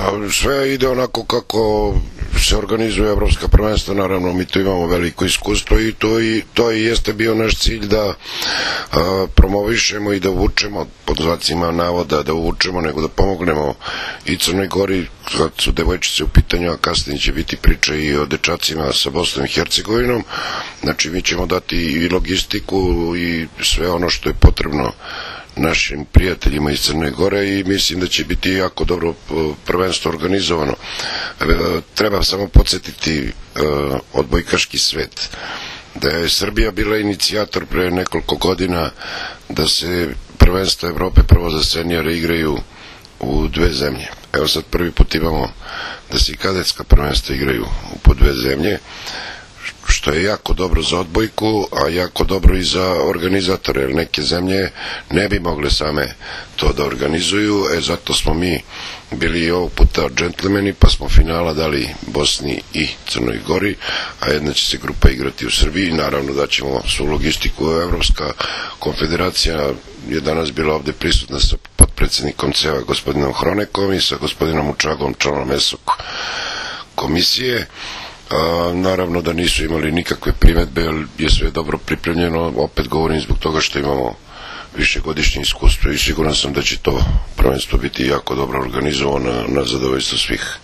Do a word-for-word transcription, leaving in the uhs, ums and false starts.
Pa sve ide onako kako se organizuje evropska prvenstva, naravno mi tu imamo veliko iskustvo i to i, to i jeste bio naš cilj da a, promovišemo i da uvučemo, pod znacima navoda, da uvučemo, nego da pomognemo i Crnoj Gori, kad su devojčice u pitanju, a kasnije će biti priča i o dečacima sa Bosnom i Hercegovinom. Znači mi ćemo dati i logistiku i sve ono što je potrebno našim prijateljima iz Crne Gore i mislim da će biti jako dobro prvenstvo organizovano. Treba samo podsjetiti odbojkaški svet da je Srbija bila inicijator pre nekoliko godina da se prvenstva Evrope prvo za senijore igraju u dve zemlje. Evo sad prvi put imamo da se i kadetska prvenstva igraju po dve zemlje, što je jako dobro za odbojku, a jako dobro i za organizatore, jer neke zemlje ne bi mogle same to da organizuju, e zato smo mi bili i ovog puta džentlmeni, pa smo finala dali Bosni i Crnoj Gori, a jedna će se grupa igrati u Srbiji, naravno da ćemo svu logistiku. Evropska konfederacija je danas bila ovde prisutna sa potpredsednikom C E V-a gospodinom Hronekom i sa gospodinom Učagom, članom E S O K komisije. A, naravno da nisu imali nikakve primedbe, jer je sve dobro pripremljeno, opet govorim zbog toga što imamo višegodišnje iskustvo i siguran sam da će to prvenstvo biti jako dobro organizovano na zadovoljstvo svih.